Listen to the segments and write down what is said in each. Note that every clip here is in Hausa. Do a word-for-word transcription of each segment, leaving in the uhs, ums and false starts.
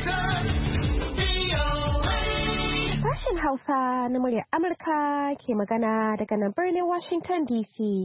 Sashen Hausa na muryar Amurka ke magana daga nan birnin Washington D C.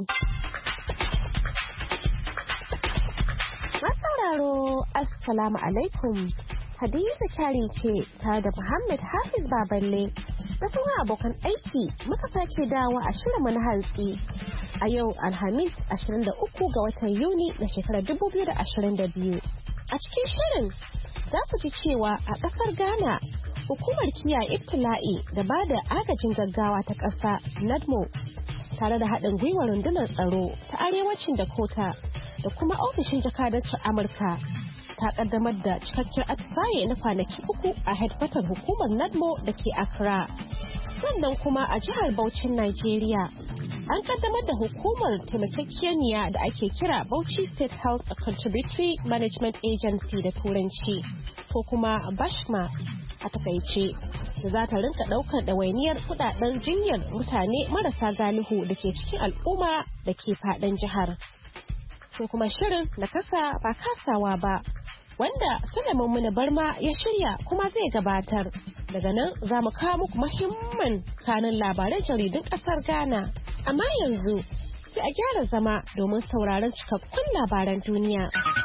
Masauraro, Assalamu alaikum. Hadiza Kyari ce tare da Muhammad Hafiz Baballe da sauran abokan aiki muka sake dawo a shirinmu na hantsi. A yau Alhamis ashirin da uku ga watan Yuni na shekarar dubu biyu da ashirin da biyu. A cikin shirin za ku ji cewa a ƙasar Ghana hukumar kiyaye ibtila'i da ba da agajin gaggawa ta ƙasa NADMO tare da haɗin gwiwar rundunar tsaro ta arewacin Dakota da kuma ofishin jakadancin Amurka ta ƙaddamar da cikakken atisaye na kwanaki uku a hedkwatar hukumar NADMO da ke Accra. Sannan kuma a jihar Bauchin Najeriya an ƙaddamar da hukumar taimakekeniya da ake kira Bauchi State Health Contributory Management Agency da Turanci ko kuma BASHMA a takaice da za ta rinka daukar ɗawainiyar kudaden jinyar mutane marasa galihu da ke cikin al'umma da ke faɗin jihar. Sai kuma shirin na kasa ba kasawa ba wanda Sulaiman Muna Barma ya shirya kuma zai gabatar. Daga nan za mu kawo muku muhimman kanun labaran jaridun ƙasar Ghana. Amma yanzu sai a gyara zama domin sauraron cikakkun labaran duniya.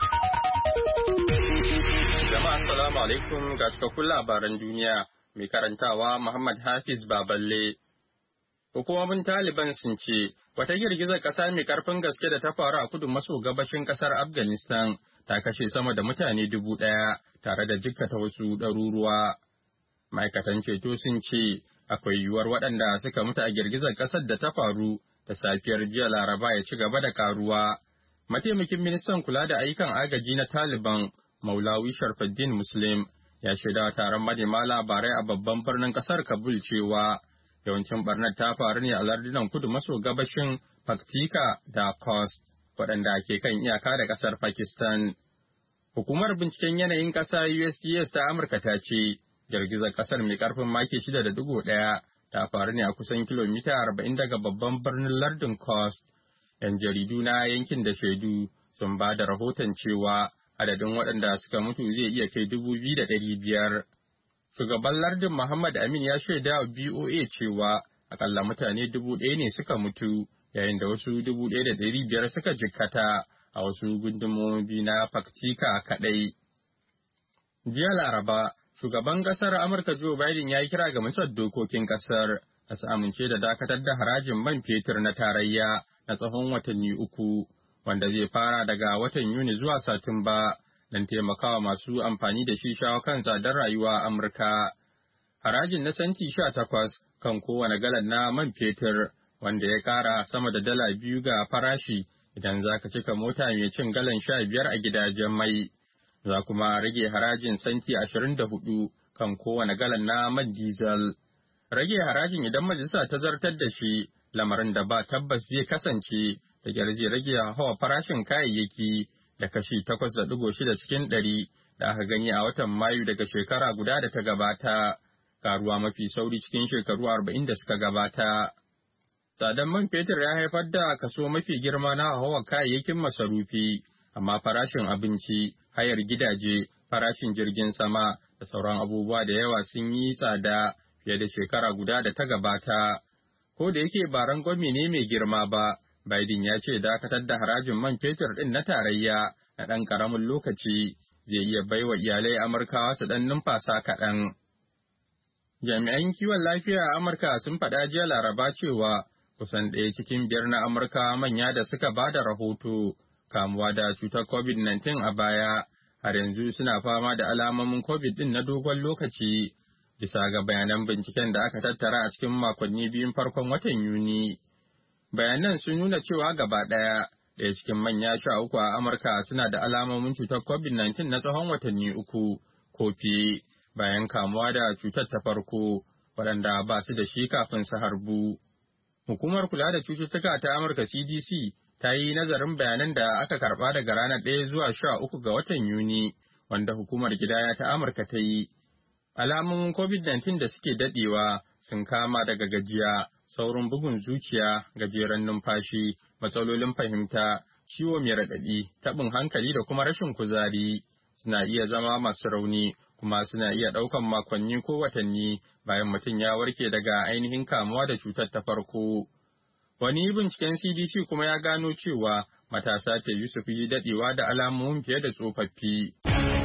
Jama'a assalamu alaikum ga cikakkun labaran duniya mai karantawa Muhammad Hafiz Baballe. Hukumomin Taliban sun ce wata girgizar ƙasa mai ƙarfin gaske da ta faru a kudu maso gabashin ƙasar Afghanistan ta kashe sama da mutane dubu ɗaya tare da jikkata wasu ɗaruruwa. Ma'aikatan ceto sun ce akwai yiwuwar waɗanda suka mutu a girgizar ƙasar da ta faru da safiyar jiya Laraba ya ci gaba da ƙaruwa. Mataimakin ministan kula da ayyukan agaji na Taliban Maulawi Sharfuddin Muslim ya shaida taron manema labarai a babban birnin kasar Kabul cewa yawancin barnar ta faru ne a lardunan kudu maso gabashin Paktika da Khost waɗanda ke kan iyaka da kasar Pakistan. Hukumar binciken yanayin ƙasa U S G S ta Amurka ta ce girgizar ƙasar mai ƙarfin maki shida da digo ɗaya ta faru ne a kusan kilomita arba'in daga babban birnin lardin Khost. 'Yan jaridu na yankin da shaidu sun ba da rahoton cewa adadin waɗanda suka mutu zai iya kai dubu biyu da ɗari biyar. Shugaban lardin Muhammad Amin ya shaida wa B O A cewa akalla mutane dubu ɗaya ne suka mutu yayin da wasu dubu ɗaya da ɗari biyar suka jikkata a wasu gundumomi na Paktika kaɗai. Jiya Laraba, shugaban ƙasar Amurka Joe Biden ya yi kira ga majalisar dokokin ƙasar da su amince da dakatar da harajin man fetur na tarayya na tsawon watanni uku. Wanda zai fara daga watan Yuni zuwa Satumba don taimakawa masu amfani da shi shawo kan tsadar rayuwa a Amurka. Harajin na santi sha takwas kan kowane galan na man fetur wanda ya ƙara sama da dala biyu ga farashi idan za ka cika mota mai cin galan sha biyar a gidajen mai. Za kuma rage harajin santi ashirin da hudu kan kowane galan na man diesel. Rage harajin idan majalisa ta zartar da shi lamarin da ba tabbas zai kasance da gyar zai rage hawa farashin kayayyaki da kashi takwas da digo shida cikin ɗari da aka gani a watan Mayu daga shekara guda da ta gabata, karuwa mafi sauri cikin shekaru arba'in da suka gabata. Tsadan man fetur ya haifar da kaso mafi girma na hawa kayayyakin masarufi, amma farashin abinci, hayar gidaje, farashin jirgin sama da sauran abubuwa da yawa sun yi tsada fiye da shekara guda da ta gabata. Ko da yake ba rangwame ne mai girma ba, Biden ya ce dakatar da harajin man fetur ɗin na tarayya na ɗan ƙaramin lokaci zai iya baiwa iyalai Amurkawa su ɗan numfasa kaɗan. Jami'an kiwon lafiya a Amurka sun faɗa jiya Laraba cewa kusan ɗaya cikin biyar na Amurka manya da suka ba da rahoto kamuwa da cutar covid nineteen a baya har yanzu suna fama da alamomin COVID ɗin na dogon lokaci. Bisa ga bayanan binciken da aka tattara a cikin makonni biyun farkon watan Yuni. Bayanan sun nuna cewa gaba ɗaya ɗaya cikin manya sha uku a Amurka suna da alamomin cutar covid nineteen na tsawon watanni uku ko fiye bayan kamuwa da cutar ta farko waɗanda ba su da shi kafin su harbu. Hukumar kula da cututtuka ta Amurka C D C ta yi nazarin bayanan da aka karɓa daga ranar ɗaya zuwa sha uku ga watan Yuni wanda hukumar gidaya ta Amurka ta yi. Alamomin covid nineteen da suke daɗewa sun kama daga gajiya, saurin bugun zuciya, gajeren numfashi, matsalolin fahimta, ciwo mai raɗaɗi, taɓin hankali da kuma rashin kuzari. Suna iya zama masu rauni kuma suna iya ɗaukan makonni ko watanni bayan mutum ya warke daga ainihin kamuwa da cutar ta farko. Wani binciken C D C kuma ya gano cewa matasa ta yi su fi daɗewa da alamomin fiye da tsofaffi.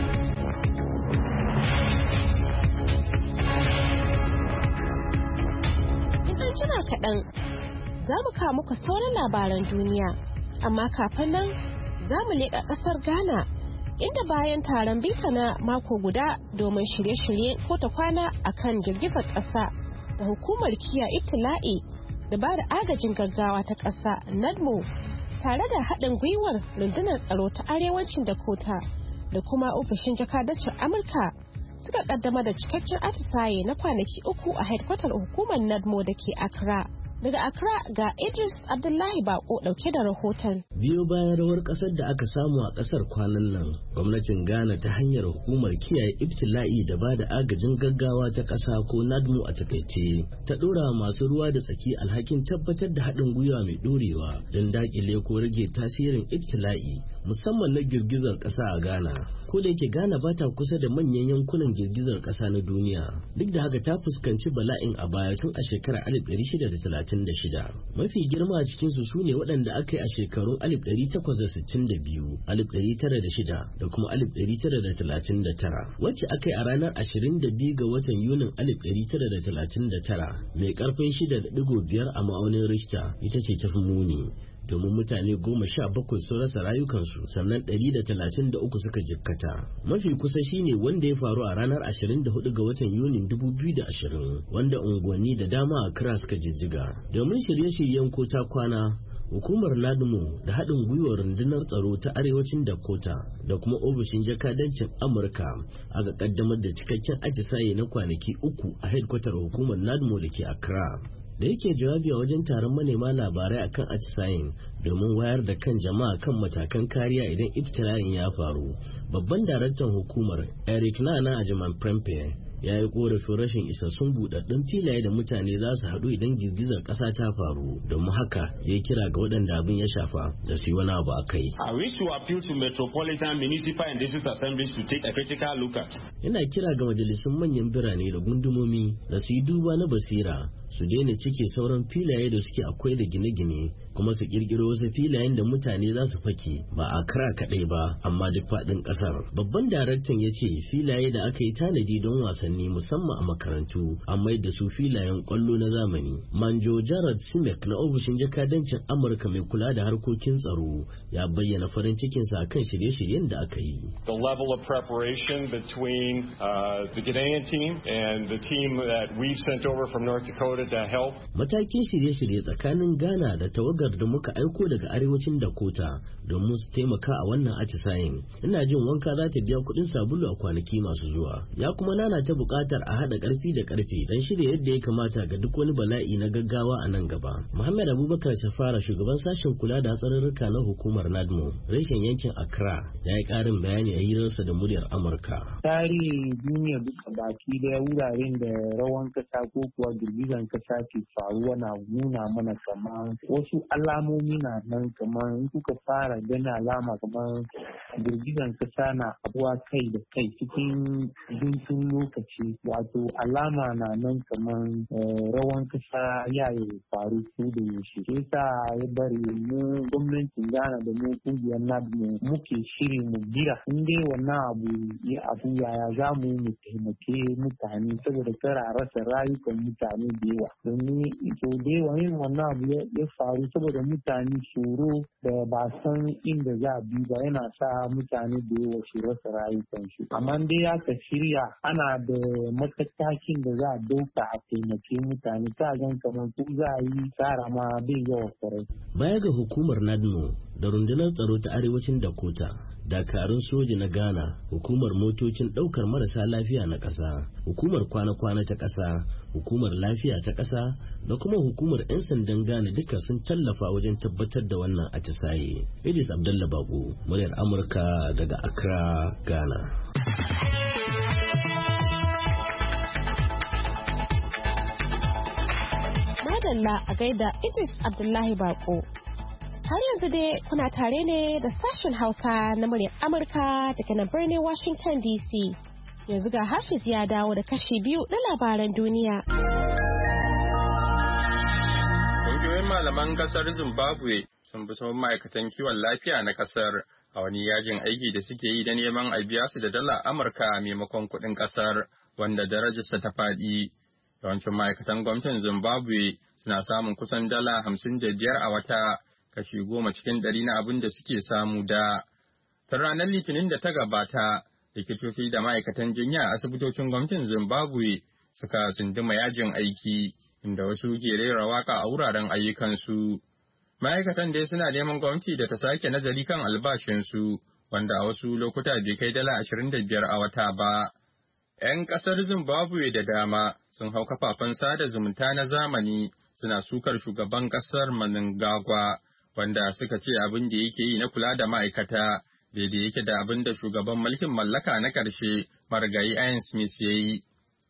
Idan jira kaɗan za mu kawo muku sauran labaran duniya, amma kafin nan za mu leƙa ƙasar Ghana, inda bayan taron bita na mako guda domin shirye-shirye ko ta kwana a kan girgizar ƙasa da hukumar kiyaye ibtila'i da ba da agajin gaggawa ta ƙasa NADMO tare da haɗin gwiwar rundunar tsaro ta arewacin Dakota da kuma ofishin jakadancin Amurka suka kaddama da cikakken atisaye na kwanaki uku a hedkwatar hukumar NADMO da ke Accra. Daga Accra ga Idris Abdullahi Bako dauke da rahoton. Biyo bayan rawar kasar da aka samu a kasar kwanan nan, gwamnatin Ghana ta hanyar hukumar kiyaye ibtila'i da ba da agajin gaggawa ta kasa ko NADMO a takaice, ta dora masu ruwa da tsaki alhakin tabbatar da haɗin gwiwa mai dorewa don dakile ko rage tasirin ibtila'i musamman na girgizar kasa a Ghana. Ko da yake Ghana ba ta kusa da manyan yankunan girgizar kasa na duniya, duk da haka ta fuskanci bala'in a baya tun a shekarar alif ɗari shida da talatin da shida. Mafi girma a cikinsu su ne waɗanda aka yi a shekarun alif ɗari takwas da sittin da biyu, alif ɗari tara da shida da kuma alif ɗari tara da talatin da tara, wacce aka yi a ranar ashirin da biyu ga watan Yunin alif ɗari tara da talatin da tara mai ƙarfin shida da ɗigo biyar a ma'aunin Richter ita ce tafi muni. Domin mutane goma sha bakwai sun rasa rayukansu sannan ɗari da talatin da uku suka jikkata. Mafi kusa shine wanda ya faru a ranar ashirin da hudu ga watan Yunin dubu biyu da ashirin, wanda unguwanni da dama a Accra suka jijjiga. Domin shirye-shiryen ko ta kwana, hukumar NADMO da haɗin gwiwar rundunar tsaro ta arewacin Dakota da kuma ofishin jakadancin Amurka aka kaddamar da cikakken atisaye na kwanaki uku a hedkwatar hukumar NADMO da ke Accra. Da yake jawabi a wajen taron manema labarai akan atisayin domin wayar da kan jama'a kan matakan kariya idan ibtila'in ya faru, babban daraktan hukumar Eric Nana Ajiman Prempeh ya yi korafin rashin isassun buɗaɗɗun filaye da mutane za su haɗu idan girgizar ƙasa ta faru, domin haka ya kira ga waɗanda abin ya shafa da su yi wani abu a kai. I wish to appeal to metropolitan, municipal and district assemblies to take a critical look at. Yana kira ga majalisun manyan birane da gundumomi da su yi duba na basira, su daina cike sauran filaye da suke akwai da gine-gine, kuma su kirkiro wasu filayen da mutane za su fake ba a Accra kaɗai ba amma duk faɗin ƙasar. Babban daraktan ya ce filaye da aka yi tanadi don wasanni musamman a makarantu an mai da su filayen ƙwallo na zamani. Manjo Jared Simek na ofishin jakadancin Amurka mai kula da harkokin tsaro ya bayyana farin cikinsa akan shirye-shiryen da aka yi. The level of preparation between uh, the Ghanaian team and the team that we've sent over from North Dakota to help. Matakin shirye-shirye tsakanin Ghana da tawagar da muka aiko daga arewacin Dakota domin su taimaka a wannan atisayin. Ina jin wanka za ta biya kuɗin sabulu a kwanaki masu zuwa. Ya kuma nana ta buƙatar a haɗa ƙarfi da ƙarfe don shirya yadda ya kamata ga duk wani bala'i na gaggawa a nan gaba. Muhammad Abubakar Safara, shugaban sashen kula da hatsarurruka na hukumar NADMO reshen yankin Accra, ya yi ƙarin bayani a hirarsa da muryar Amurka. Tarihin duniya duka baki da wuraren da rawan kasa ko kuwa girgizan kasa ke faruwa na nuna mana kamar wasu alamomi na nan, kamar in kuka fara gani alama kamar girgizan kasa na abuwa kai da kai cikin guntun lokaci, wato alama na nan kamar rawan kasa ya yi faru ko da yaushe. Sai sa ya bari mu gwamnatin Ghana da mu kungiyar NADMO muke shiri mu jira in dai wannan abu ya abu yaya za mu mu taimake mutane saboda kar a rasa rayukan mutane da yawa. Domin so da yawa yin wannan abu ya faru saboda mutane tsoro da ba san inda za a bi ba yana sa mutane da yawa su rasa rayukansu. Amma dai aka shirya ana da matakin da za a dauka a taimake mutane, ta gan kamar ko za a yi tsara ma bai yawa kwarai. Baya ga hukumar NADMO da rundunar tsaro ta arewacin Dakota, dakarun soji na Ghana, hukumar motocin ɗaukar marasa lafiya na ƙasa, hukumar kwana-kwana ta ƙasa, hukumar lafiya ta ƙasa da kuma hukumar 'yan sandan Ghana duka sun tallafa wajen tabbatar da wannan atisaye. Idris Abdullah Bako, muryar Amurka daga Accra, Ghana. Madalla a gaida Idris Abdullahi Bako. Har yanzu dai kuna tare ne da sashen Hausa na muryar Amurka daga nan birnin Washington D C. Yanzu ga Hafiz ya dawo da kashi biyu na labaran duniya. Ƙungiyoyin malaman ƙasar Zimbabwe sun bi sauran ma'aikatan kiwon lafiya na ƙasar a wani yajin aiki da suke yi da neman a biya su da dala Amurka maimakon kuɗin ƙasar wanda darajarsa ta faɗi. Yawancin ma'aikatan gwamnatin Zimbabwe suna samun kusan dala hamsin da biyar a wata, kashi goma cikin ɗari na abin da suke samu da. Ta ranar Litinin da ta gabata, likitoci da ma'aikatan jinya a asibitocin gwamnatin Zimbabwe suka tsunduma yajin aiki, inda wasu ke rera waka a wuraren ayyukansu. Ma'aikatan dai suna neman gwamnati da ta sake nazari kan albashinsu, wanda a wasu lokuta bai kai dala ashirin da biyar a wata ba. 'Yan ƙasar Zimbabwe da dama sun hau kafafen sada zumunta na zamani suna sukar shugaban ƙasar Mnangagwa, wanda suka ce abin da yake yi na kula da ma'aikata daidai yake da abin da shugaban mulkin mallaka na ƙarshe marigayi Ian Smith ya yi.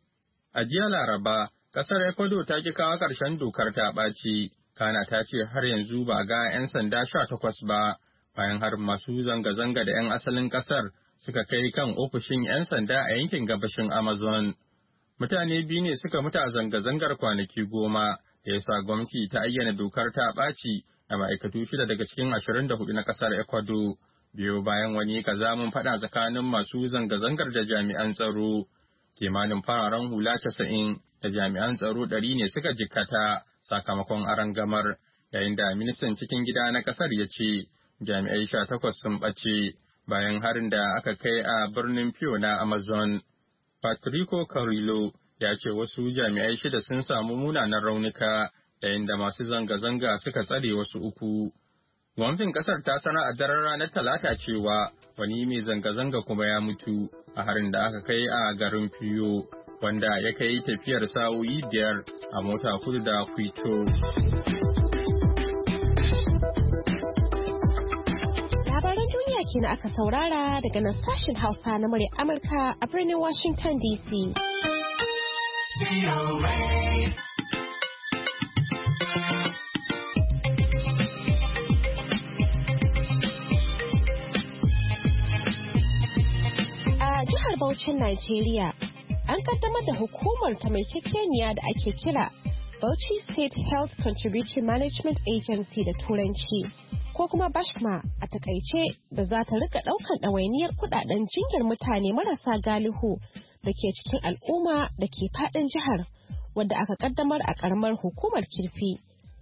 A jiya Laraba, ƙasar Ecuador ta ki kawo ƙarshen dokar ta ɓaci, Kana ta ce har yanzu ba ga 'yan sanda sha takwas ba, bayan har masu zanga-zanga da 'yan asalin ƙasar suka kai kan ofishin 'yan sanda a yankin gabashin Amazon. Mutane biyu ne suka mutu a zanga-zangar kwanaki goma, da ya sa gwamnati ta ayyana dokar ta ɓaci a ma'aikatu shida daga cikin ashirin da hudu na ƙasar Ecuador. Biyo bayan wani kazamin faɗa tsakanin masu zanga-zangar da jami'an tsaro. Kimanin fararen hula casa'in da jami'an tsaro ɗari ne suka jikkata sakamakon arangamar, yayin da ministan cikin gida na ƙasar ya ce jami'ai sha takwas sun ɓace bayan harin da aka kai a birnin Pio na Amazon. Patrico Carrillo ya ce wasu jami'ai shida sun samu munanan raunuka, yayin da masu zanga-zanga suka tsare wasu uku. Gwamnatin kasar ta sanar a daren ranar Talata cewa wani mai zanga-zanga kuma ya mutu a harin da aka kai a garin Pio, wanda ya kai tafiyar sa'o'i biyar a mota kudu da Quito. Labaran duniya kenan aka saurara daga nan sashen Hausa na murya Amurka a birnin Washington D C. Bauchin Najeriya an kaddamar da hukumar ta mai kekeniya da ake kira Bauchi State Health Contributory Management Agency da Turanci, ko kuma Bashma a takaice, da za ta rika daukan ɗawainiyar kudaden jinyar mutane marasa galihu da ke cikin al'umma da ke fadin jihar, wadda aka kaddamar a karamar hukumar Kirfi.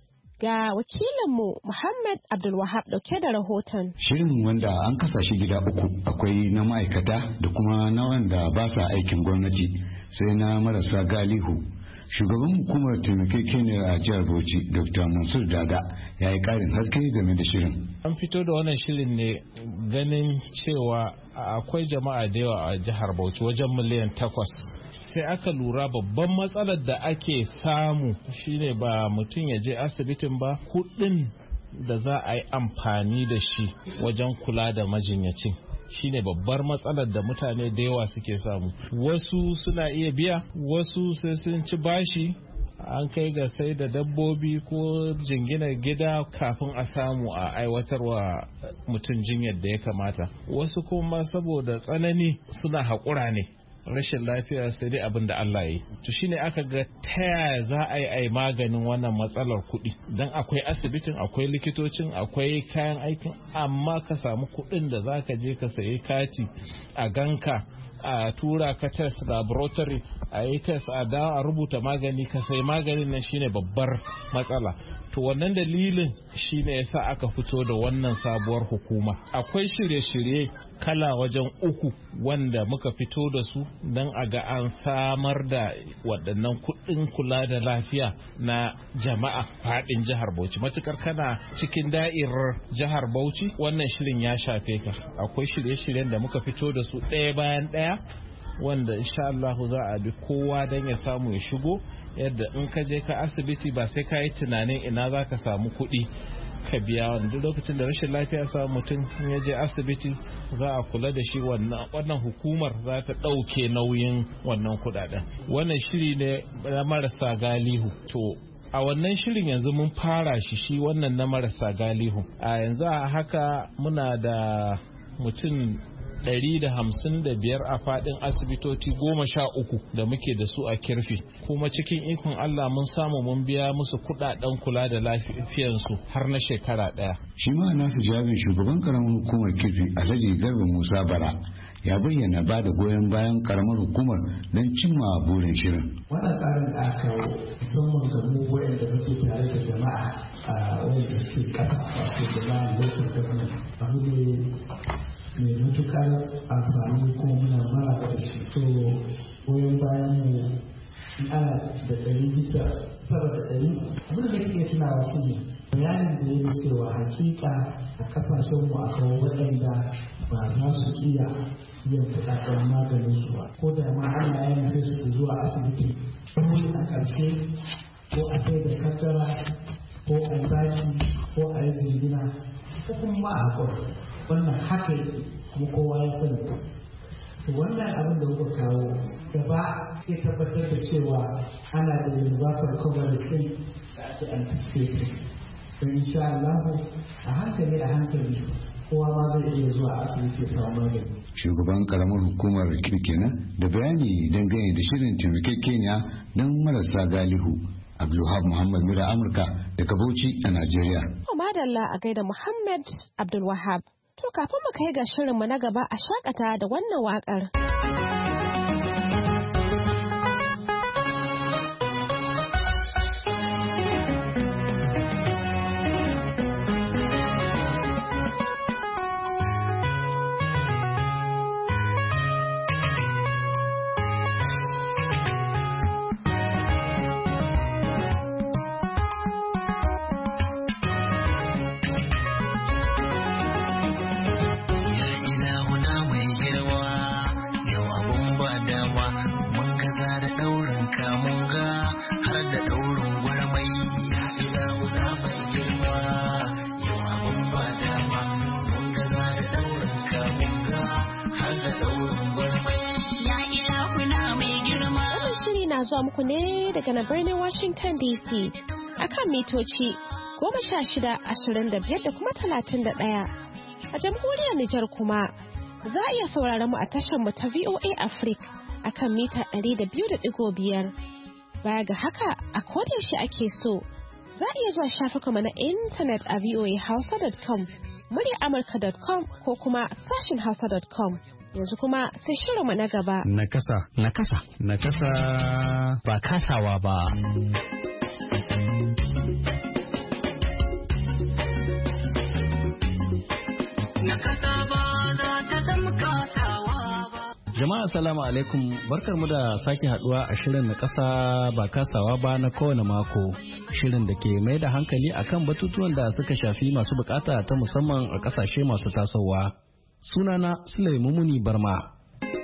Ga wakilinmu Muhammad Abdulwahab dauke da rahoton. Shirin wanda an kasa shi gida uku, akwai na ma'aikata da kuma na wanda ba sa aikin gwamnati, sai na marasa galihu. Shugaban hukumar taimakekeniyar a jihar Bauchi, Doctor Mansur Dada, ya yi karin haske game da shirin. An fito da wannan shirin ne ganin cewa akwai jama'a da yawa a jihar Bauchi wajen miliyan takwas. Sai aka lura babban matsalar da ake samu shine ba mutum ya je asibitin ba, kuɗin da za a yi amfani da shi wajen kula da majinyacin shine babbar matsalar da mutane da yawa suke samu. Wasu suna iya biya, wasu sai sun ci bashi, an kai ga sai da dabbobi ko jinginar gida kafin a samu a aiwatarwa mutum jinyar da ya kamata. Wasu kuma saboda tsanani suna haƙura ne, rashin lafiya sai dai abin da Allah ya yi. To shine aka ga ta yaya za a yi ai maganin wannan matsalar kuɗi. Dan akwai asibitin, akwai likitocin, akwai kayan aikin, amma ka samu kuɗin da za ka je ka sayi kati a ganka, a tura ka test laboratory, a yi test a dawo a rubuta magani, ka sai maganin nan shine babbar matsala. To wannan dalilin shine yasa aka fito da wannan sabuwar hukuma. Akwai shirye-shirye kala wajen uku wanda muka fito da su don a ga an samar da waɗannan kuɗin kula da lafiya na jama'a faɗin jihar Bauchi. Matukar kana cikin da'irar jihar Bauchi, wannan shirin ya shafe ka. Akwai shirye-shiryen da muka fito da su ɗaya bayan ɗaya, wanda insha Allah za a bi kowa don ya samu ya shigo, yadda in ka je ka asibiti ba sai ka yi tunanin ina za ka samu kuɗi ka biya. wanda lokacin da rashin lafiya samu mutum ya je asibiti za a kula da shi, wannan hukumar za ta ɗauke nauyin wannan kuɗaɗen. Wannan shiri ne na marasa galihu. To a wannan shirin yanzu mun fara shi shi wannan na marasa galihu. A yanzu a haka muna da mutum ɗari da hamsin da biyar a faɗin asibitoci goma sha uku da muke da su a Kirfi, kuma cikin ikon Allah mun samu mun biya musu kuɗaɗen kula da lafiyansu har na shekara ɗaya. Shi ma nasu jami'in shugaban karamar hukumar Kirfi Alhaji Garba Musa Bara ya bayyana ba da goyon bayan karamar hukumar don cimma burin shirin. Wannan tsarin da aka kawo musamman ga mu wayanda muke tare da jama'a a wanda suke kasa wato jama'a local government abu ne mai matukar amfani kuma muna mara da shi. To goyon bayan mu ana da ɗari bisa saba da ɗari abin da kake tunawa shi ne bayanin da ya cewa hakika a kasashen mu akwai waɗanda ba za su iya biyan kuɗaɗen maganin su ba ko da ma Allah ya nufe su zuwa asibiti ko a ƙarshe ko a sai da kaddara ko a bashi ko a yi jingina ko kuma a haƙura wannan haka yake kuma kowa ya sani to wannan abin da muka kawo gaba ya tabbatar da cewa ana da universal coverage din da ake anticipated don insha Allah a hankali a hankali kowa ma zai iya zuwa asibiti ya samu magani. Shugaban karamar hukumar kenan da bayani dangane da shirin taimakekeniya don marasa galihu. Abdulwahab Muhammad Mura Amurka daga Bauchi a Najeriya. Madalla a gaida Muhammad Abdulwahab. To kafin mu kai ga shirinmu na gaba a shakata da wannan waƙar. Zuwa muku ne daga na birnin Washington D C akan mitoci goma sha shida ashirin da biyar da kuma talatin da ɗaya. A jamhuriyar Nijar kuma za a iya sauraron mu a tashar mu ta V O A Africa akan mita ɗari da biyu da ɗigo biyar. Baya ga haka a kodayaushe ake so za a iya zuwa shafukan mu na intanet a voa hausa dot com, muryar amurka dot com ko kuma sashin hausa dot com. Yanzu kuma sai shirinmu na gaba. Nakasa. Nakasa. Nakasa. Ba kasawa ba. Jama'a salamu alaikum, barkar mu da sake haduwa a shirin na kasa ba kasawa ba na kowane mako. Shirin da ke mai da hankali akan batutuwan da suka shafi masu bukata ta musamman a kasashe masu tasowa. Sunana Sulaimu Muni Barma.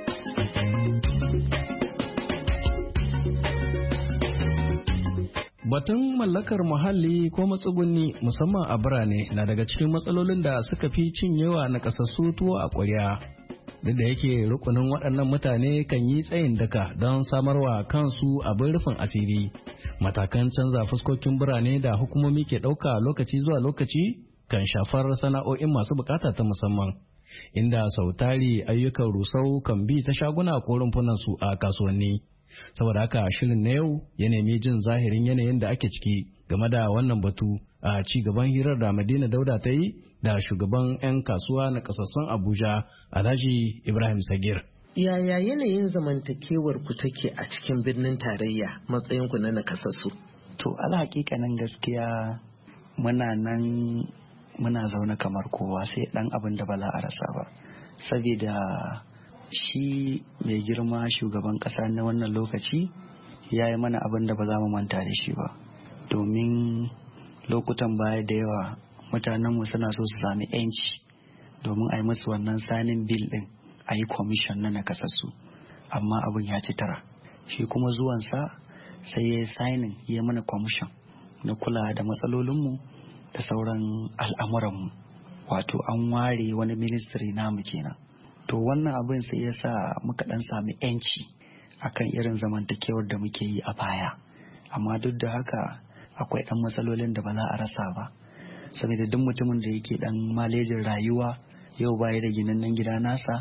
Batun mallakar muhalli ko matsugunni musamman a birane na daga cikin matsalolin da suka fi cinyewa na kasassu tuwo a ƙwarya. Duk da yake rukunin waɗannan mutane kan yi tsayin daka don samarwa kansu abin rufin asiri. Matakan canza fuskokin birane da hukumomi ke ɗauka lokaci zuwa lokaci kan shafar sana'o'in masu bukata ta musamman. Inda sautari ayyukan rusau kan bi ta shaguna ko rumfunan su a kasuwanni. Saboda haka shirin na yau ya nemi jin zahirin yanayin da ake ciki game da wannan batu a ci gaban hirar da Madina Dauda ta yi da shugaban 'yan kasuwa na kasassun Abuja Alhaji Ibrahim Sagir. Yaya yanayin zamantakewar ku take a cikin birnin tarayya matsayin ku na nakasassu? To ala hakikanin gaskiya muna nan muna zaune kamar kowa sai dan abin da ba za a rasa ba, saboda shi mai girma shugaban kasa na wannan lokaci ya yi mana abin da ba za mu manta da shi ba, domin lokutan baya da yawa mutanenmu suna so su sami yanci domin a yi musu wannan sanin bil din a yi kwamishin na nakasassu, amma abin ya ci tara. Shi kuma zuwansa sai ya yi sainin ya mana kwamishin na kula da matsalolinmu da sauran al'amuranmu, wato an ware wani ministry namu kenan. To wannan abin sai ya sa muka dan sami yanci akan irin zamantakewar da muke yi a baya, amma duk da haka akwai dan matsalolin da ba za a rasa ba, saboda duk mutumin da yake dan malejin rayuwa yau baya da ginannen gida nasa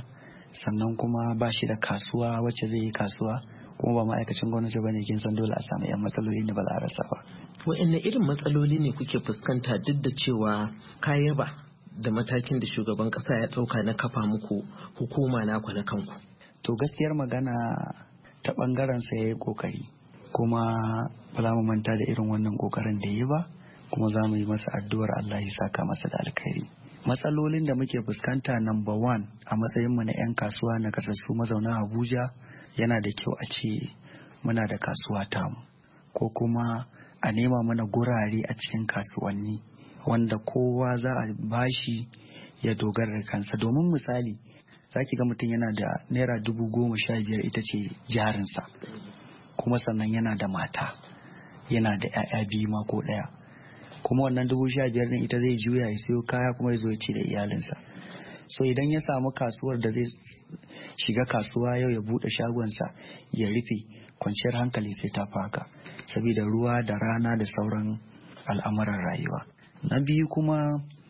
sannan kuma ba shi da kasuwa wacce zai yi kasuwa, kuma ba ma'aikacin gwamnati bane, kin san dole a samu yan matsaloli da ba za a rasa ba. Wa'anne irin matsaloli ne kuke fuskanta duk da cewa kaya ba da matakin da shugaban kasa ya dauka na kafa muku hukuma naku na kanku? To gaskiyar magana ta bangaren sa yayi kokari, kuma ba za mu manta da irin wannan kokarin da yi ba, kuma za mu yi masa addu'ar Allah ya saka masa da alkhairi. Matsalolin da muke fuskanta number one a matsayin mu na 'yan kasuwa na kasassu mazauna Abuja, yana da kyau a ce muna da kasuwa tamu, ko kuma a nema mana gurare a cikin kasuwanni wanda kowa za a bashi ya dogara da kansa. Domin misali, za ki ga mutum yana da naira dubu goma sha biyar ita ce jarinsa, kuma sannan yana da mata, yana da 'ya'ya biyu ma ko ɗaya, kuma wannan dubu sha biyar ɗin ita zai juya ya siyo kaya kuma ya zo ya ci da iyalinsa. So idan ya samu kasuwar da zai shiga kasuwa yau ya buɗe shagonsa ya rufe, kwanciyar hankali sai ta faka, saboda ruwa da rana da sauran al'amuran rayuwa. Na biyu kuma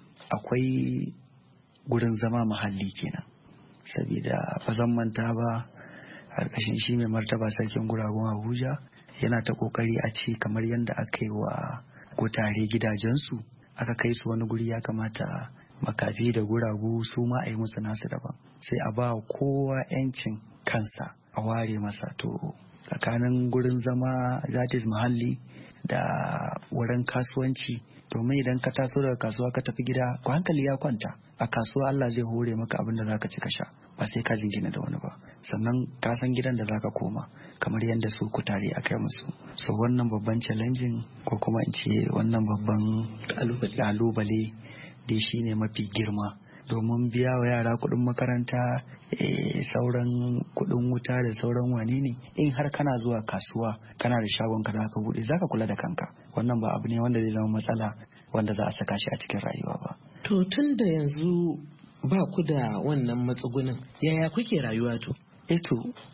akwai gurin zama muhalli kenan, saboda ba zan manta ba ƙarƙashin shi mai martaba sarkin guragun Abuja yana ta ƙoƙari a ce kamar yadda aka yi wa kutare gidajensu, aka kai su wani guri, ya kamata makafi da guragu su ma a yi musu nasu daban, sai a ba kowa 'yancin kansa a ware masa. To tsakanin gurin zama that is muhalli da wurin kasuwanci, domin idan ka taso daga kasuwa ka tafi gida, ko hankali ya kwanta. A kasuwa Allah zai hore maka abin da zaka ci ka sha, ba sai ka jingina da wani ba, sannan ka san gidan da zaka koma kamar yadda su kutare aka yi musu. So wannan babban challenging, ko kuma in ce wannan babban kalubale da shi ne mafi girma, domin biya wa yara kuɗin makaranta, e, sauran kuɗin wuta da sauran wane ne. In har kana zuwa kasuwa kana da shagon ka zaka buɗe, zaka kula da kanka, wannan ba abu ne wanda zai zama matsala wanda za a saka shi a cikin rayuwa ba. To tun da yanzu ba ku da wannan matsugunin, yaya kuke rayuwa to? Eto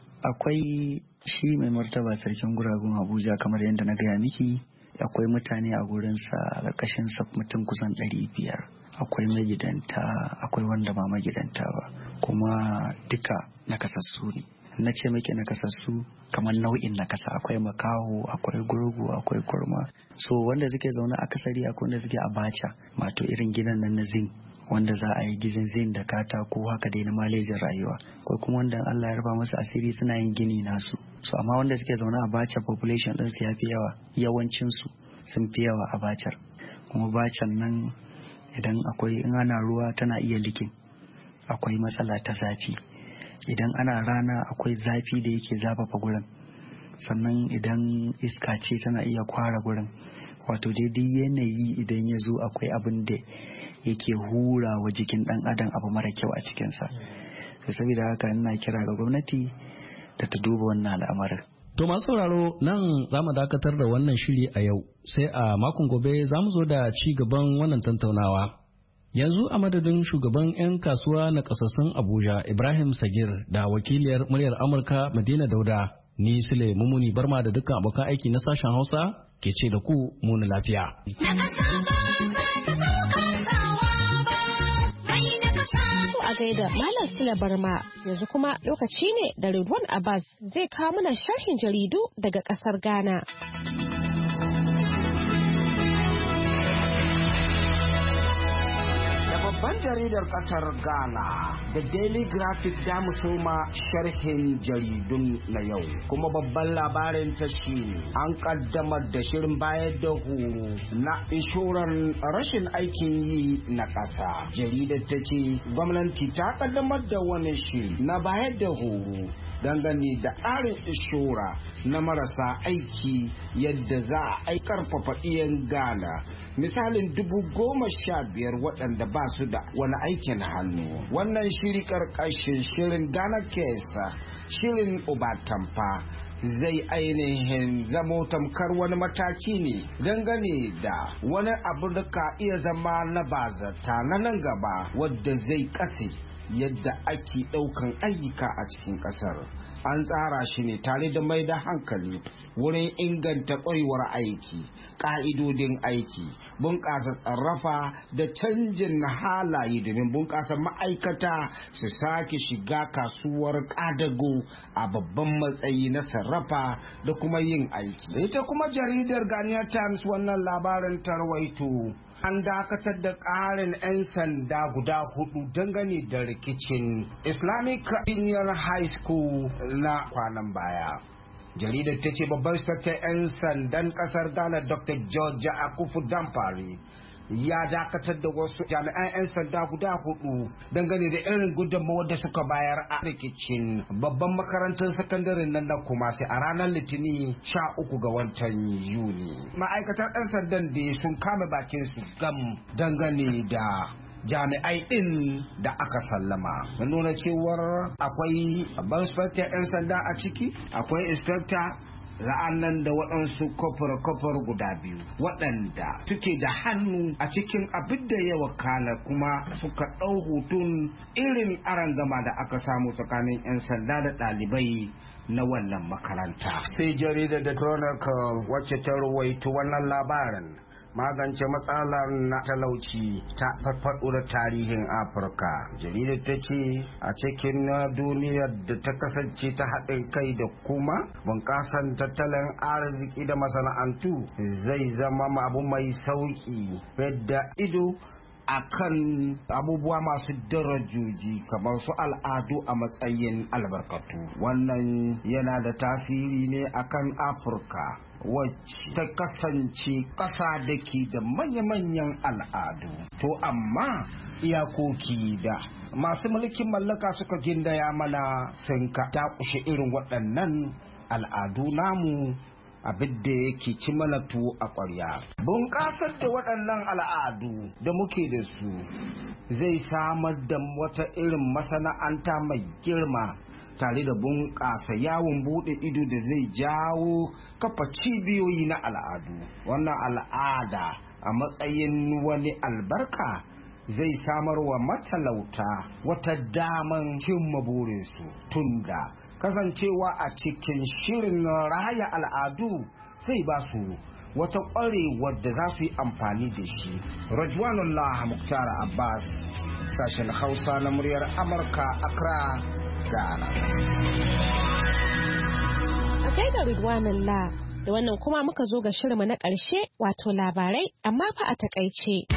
akwai shi mai martaba sarkin guragun Abuja, kamar yadda na gaya miki, akwai mutane a gurinsa a ƙarƙashin sa mutum kusan ɗari biyar. Akwai magidanta, akwai wanda ba magidanta ba, kuma duka nakasassu ne. Na ce maki nakasassu kamar nau'in nakasa, akwai makaho, akwai gurgu, akwai kurma. So wanda suke zaune a kasari, akwai wanda suke a baca, mato irin gidan nan na zin, wanda za a yi gizin zin da katako haka dai na malejin rayuwa. Akwai kuma wanda Allah ya rufa masu asiri suna yin gini nasu. So amma wanda suke zaune a baca, population ɗinsu ya fi yawa, yawancinsu sun fi yawa a bacar. Kuma bacan nan idan akwai, in ana ruwa tana iya likin, akwai matsala ta zafi. Idan ana rana akwai zafi da yake zafafa gurin, sannan idan iska ce tana iya kwara gurin. Wato daidai yanayi idan ya zo akwai abin da yake hura wa jikin dan adam abu mara kyau a cikinsa. To saboda haka ina kira ga gwamnati da ta duba wannan al'amarin. To masu sauraro, nan za mu dakatar da wannan shiri a yau, sai a makon gobe za mu zo da ci gaban wannan tattaunawa. Yanzu a madadin shugaban 'yan kasuwa na kasassun Abuja Ibrahim Sagir da wakiliyar muryar Amurka Madina Dauda, ni Sule Mumuni Barma da dukkan abokan aiki na sashen Hausa ke ce da ku muni lafiya. A gaida Malam Sule Barma, yanzu kuma lokaci ne da Ridwan Abbas zai kawo mana sharhin jaridu daga kasar Ghana. Babban jaridar kasar Ghana da Daily Graphic da musoma sharhin jaridun na yau, kuma babban labarin ta shi an kaddamar da shirin bayar da horo na inshorar rashin aikin yi na ƙasa. Jaridar ta ce gwamnati ta kaddamar da wani shiri na bayar da horo dangane da tsarin inshora na marasa aiki yadda za a karfafa iyan Ghana, misalin dubu goma sha biyar waɗanda ba su da wani aikin hannu. Wannan shiri ƙarƙashin shirin Ghana Kesa, shirin Obatampa, zai ainihin zamo tamkar wani mataki ne dangane da wani abu da ka iya zama na bazata na nan gaba wadda zai kase yadda ake ɗaukan ayyuka a cikin ƙasar. An tsara shi ne tare da mai da hankali wurin inganta ƙwarewar aiki, ƙa'idodin aiki, bunƙasa tsarrafa da canjin halaye domin bunƙasa ma'aikata su sake shiga kasuwar ƙadago a babban matsayi na sarrafa da kuma yin aiki. Ita kuma jaridar Ghanaian Times wannan labarin tarwaito. An dakatar da ƙarin 'yan sanda guda hudu dangane da rikicin Islamic Senior High School na kwanan baya. Jaridar ta ce babban sakataren 'yan sandan ƙasar Ghana Doctor George Akufu Dampare ya dakatar da wasu jami'an 'yan sanda guda hudu dangane da irin gudunmawar da suka bayar a rikicin babban makarantar sakandaren nan na Kumasi a ranar Litinin sha uku ga watan Yuni. Ma'aikatar 'yan sandan da sun kame bakin su gam dangane da jami'ai din da aka sallama. Mun nuna cewar akwai babban inspector 'yan sanda a ciki, akwai inspector la'annan da waɗansu kofar-kofar guda biyu waɗanda suke da hannu a cikin abin da ya wakana kuma suka ɗau hutun irin arangama da aka samu tsakanin 'yan sanda da ɗalibai na wannan makaranta. Sai jaridar da Chronicle wacce ta ruwaito wannan labarin magance matsalar na talauci ta farfaɗo da tarihin Afirka. Jaridar ta ce a cikin duniyar da ta kasance ta haɗin kai da kuma bunƙasan tattalin arziki da masana'antu zai zama abu mai sauƙi yadda ido akan abubuwa masu darajoji kamar su al'adu a matsayin albarkatu. Wannan yana da tasiri ne akan Afirka wacce ta kasance ƙasa da ke da manya-manyan al'adu. To amma iyakoki da masu mulkin mallaka suka gindaya mana sun ka takushe irin waɗannan al'adu namu abin da yake ci mana tuwo a ƙwarya. Bunƙasar da waɗannan al'adu da muke da su zai samar da wata irin masana'anta mai girma tare da bunƙasa yawon buɗe ido da zai jawo kafa cibiyoyi na al'adu. Wannan al'ada a matsayin wani albarka zai samar wa matalauta wata daman cimma burinsu tunda kasancewa a cikin shirin raya al'adu zai ba su wata ƙwarewar da za su yi amfani da shi. Rajwanullah Muktar Abbas, sashen Hausa na muryar Amurka, Accra, Ghana. A gaida Ridwanullah, da wannan kuma muka zo ga shirinmu na ƙarshe wato labarai amma fa a takaice.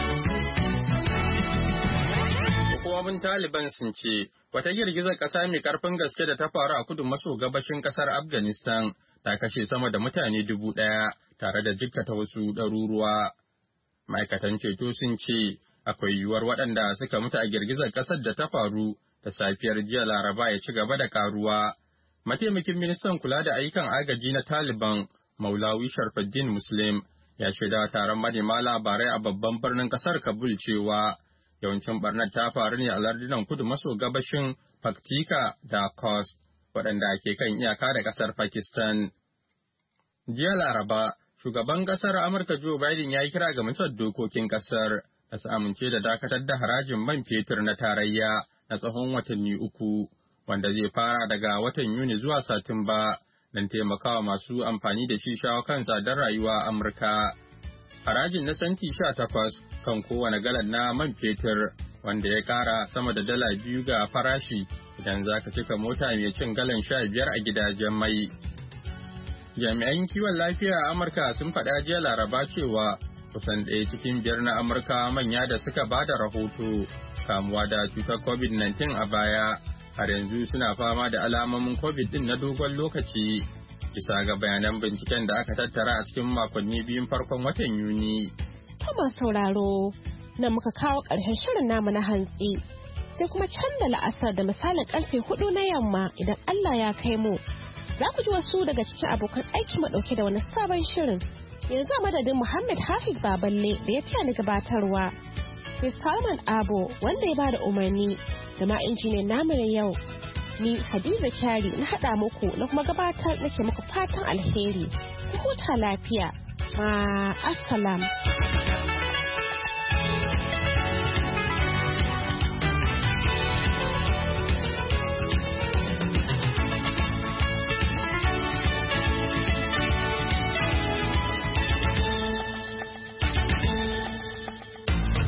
Hukumomin Taliban sun ce wata girgizar ƙasa mai ƙarfin gaske da ta faru a kudu maso gabashin ƙasar Afghanistan ta kashe sama da mutane dubu ɗaya tare da jikkata wasu ɗaruruwa. Ma'aikatan ceto sun ce akwai yiwuwar waɗanda suka mutu a girgizar ƙasar da ta faru da safiyar jiya Laraba ya ci gaba da karuwa. Mataimakin ministan kula da ayyukan agaji na Taliban, Maulawi Sharfuddin Muslim, ya shaida taron manema labarai a babban birnin ƙasar Kabul cewa yawancin barnar ta faru ne a lardunan kudu maso gabashin Paktika da Khost, waɗanda ke kan iyaka da ƙasar Pakistan. Jiya Laraba, shugaban ƙasar Amurka Joe Biden ya yi kira ga majalisar dokokin ƙasar da su amince da dakatar da harajin man fetur na tarayya na tsawon watanni uku, wanda zai fara daga watan Yuni zuwa Satumba don taimakawa masu amfani da shi shawo kan tsadar rayuwa a Amurka. Harajin na santi sha takwas kan kowane galan na man fetur, wanda ya ƙara sama da dala biyu ga farashi idan za ka cika mota mai cin galan sha biyar a gidajen mai. Jami'an kiwon lafiya a Amurka sun faɗa jiya Laraba cewa kusan ɗaya cikin biyar na Amurka manya da suka ba da rahoto kamuwa da cutar covid nineteen a baya har yanzu suna fama da alamomin covid din na dogon lokaci bisa ga bayanan binciken da aka tattara a cikin makonni biyun farkon watan Yuni. Kama sauraro nan muka kawo ƙarshen shirin namu na hantsi sai kuma can da la'asar da misalin karfe hudu na yamma idan Allah ya kai mu za ku ji wasu daga cikin abokan aiki mu ɗauke da wani sabon shirin. Yanzu a madadin Muhammad Hafiz Baballe da ya taya ni gabatarwa. Sai Salman Abo wanda ya bada umarni da ma injiniyan namu na yau. Ni Hadiza Kyari na haɗa muku na kuma gabatar nake muku fatan alheri. Ku huta lafiya. Ma assalam.